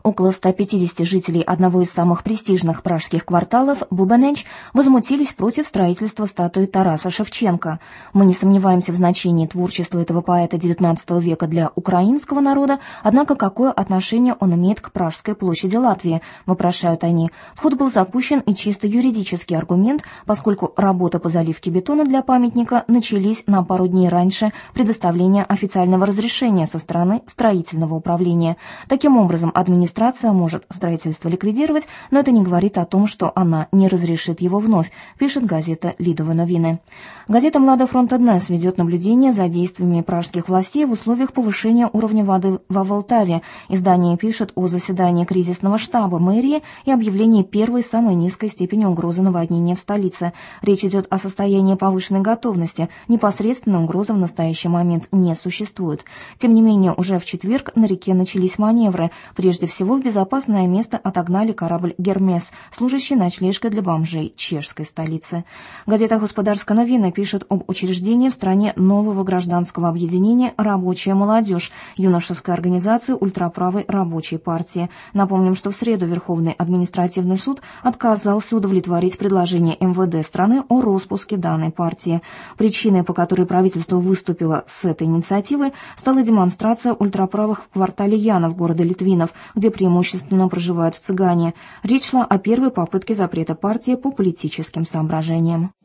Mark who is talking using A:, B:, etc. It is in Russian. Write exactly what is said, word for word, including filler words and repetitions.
A: Около ста пятидесяти жителей одного из самых престижных пражских кварталов, Бубенеч, возмутились против строительства статуи Тараса Шевченко. «Мы не сомневаемся в значении творчества этого поэта девятнадцатого века для украинского народа, однако какое отношение он имеет к Пражской площади Латвии?» – вопрошают они. В ход был запущен и чисто юридический аргумент, поскольку работы по заливке бетона для памятника начались на пару дней раньше предоставления официального разрешения со стороны строительного управления. Таким образом, администрация Администрация может строительство ликвидировать, но это не говорит о том, что она не разрешит его вновь, пишет газета «Лидове новины». Газета «Млада фронта Днес» ведет наблюдение за действиями пражских властей в условиях повышения уровня воды во Волтаве. Издание пишет о заседании кризисного штаба мэрии и объявлении первой самой низкой степени угрозы наводнения в столице. Речь идет о состоянии повышенной готовности. Непосредственной угрозы в настоящий момент не существует. Тем не менее, уже в четверг на реке начались маневры. Прежде всего, Всего в безопасное место отогнали корабль «Гермес», служащий ночлежкой для бомжей чешской столицы. Газета «Господарская новина» пишет об учреждении в стране нового гражданского объединения «Рабочая молодежь», юношеской организации ультраправой рабочей партии. Напомним, что в среду Верховный административный суд отказался удовлетворить предложение эм вэ дэ страны о распуске данной партии. Причиной, по которой правительство выступило с этой инициативой, стала демонстрация ультраправых в квартале Янов города Литвинов, где преимущественно проживают цыгане. Речь шла о первой попытке запрета партии по политическим соображениям.